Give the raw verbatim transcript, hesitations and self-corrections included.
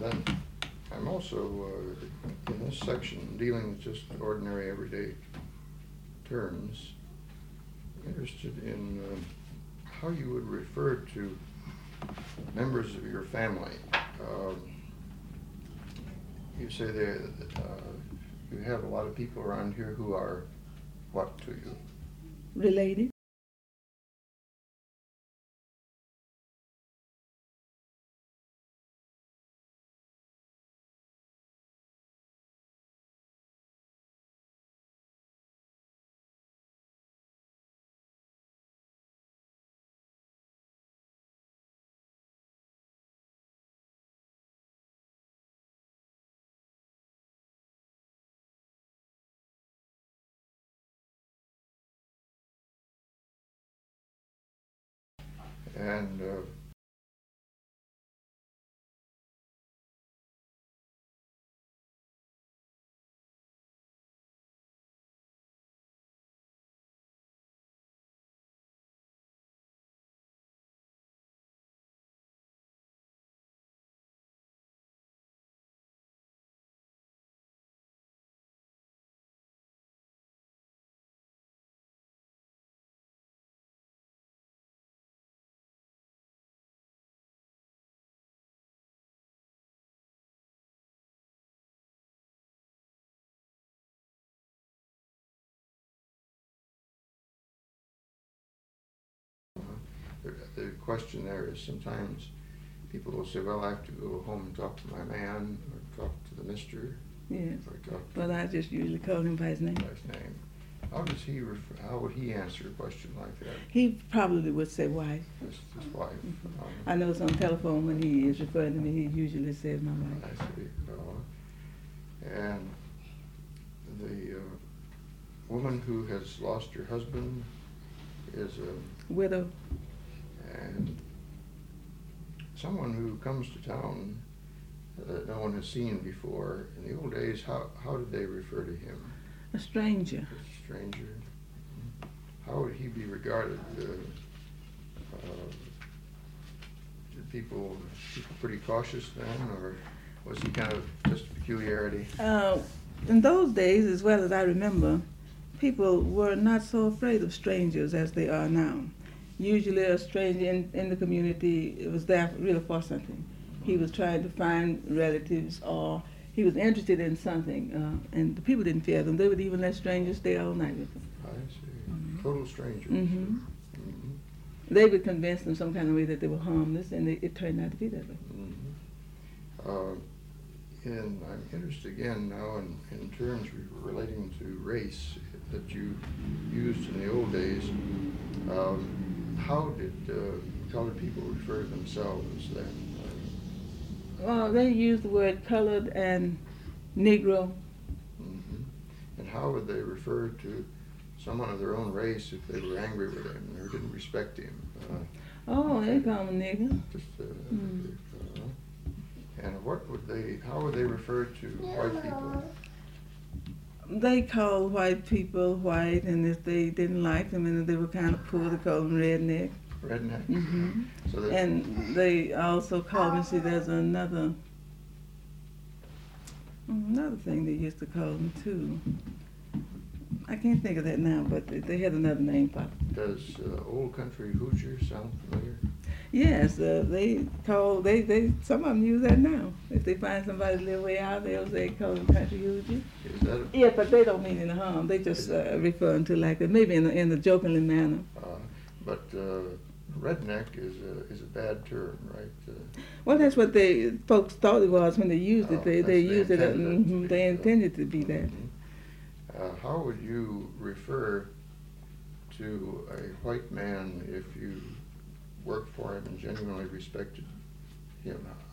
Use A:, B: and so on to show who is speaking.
A: then I'm also, uh, in this section, dealing with just ordinary everyday terms, interested in uh, how you would refer to members of your family. Um, you say there that uh, you have a lot of people around here who are what to you?
B: Related.
A: And uh, the, the question there is sometimes people will say, well, I have to go home and talk to my man, or talk to the mister.
B: Yes.
A: Or talk to
B: But I just usually call him by his name.
A: by his name. How does he refer, how would he answer a question like that?
B: He probably would say wife.
A: His, his wife.
B: Mhm.
A: Um,
B: I know it's on telephone when he is referring to me, he usually says my
A: I
B: wife.
A: see. Uh, and the uh, woman who has lost her husband is a,
B: Widow.
A: and someone who comes to town that no one has seen before. In the old days, how, how did they refer to him?
B: A stranger.
A: A stranger. How would he be regarded? Uh, uh, did people, people pretty cautious then, or was he kind of just a peculiarity?
B: Uh, in those days, as well as I remember, people were not so afraid of strangers as they are now. Usually a stranger in, in the community was there really for something. He was trying to find relatives, or he was interested in something, uh, and the people didn't fear them. They would even let strangers stay all night with them.
A: I see.
B: Mhm.
A: Total strangers.
B: Mm-hmm.
A: Mm-hmm.
B: They would convince them some kind of way that they were harmless, and it, it turned out to be that way.
A: Mm-hmm. Uh, and I'm interested again now in, in terms relating to race that you used in the old days. Um, how did uh, colored people refer to themselves then?
B: Well, they used the word colored and Negro.
A: Mm-hmm. And how would they refer to someone of their own race if they were angry with him or didn't respect him? Uh,
B: Oh, they call him nigger.
A: just, uh,
B: Mm.
A: uh, and what would they? How would they refer to white people?
B: They called white people white, and if they didn't like them and if they were kind of poor, they called them redneck.
A: Redneck.
B: Mm-hmm.
A: So that,
B: And they also called me, see, there's another, another thing they used to call them too. I can't think of that now, but they, they had another name for it.
A: does uh, Old Country Hoosier sound familiar?
B: Yes, uh, they call, they, they, some of them use that now. If they find somebody live way out there, they call them country Hoosier.
A: Is that a,
B: Yeah, but they don't mean any harm. They just uh, referring to like that, maybe in a, in a jokingly manner.
A: uh, but uh, redneck is a, is a bad term, right? Uh,
B: Well, that's what they folks thought it was when they used
A: Oh,
B: it. They
A: that's-
B: they
A: they
B: used it. Uh,
A: intended it to
B: mhm,
A: be,
B: they
A: uh,
B: intended to be that.
A: mhm. Uh, how would you refer to a white man if you worked for him and genuinely respected him?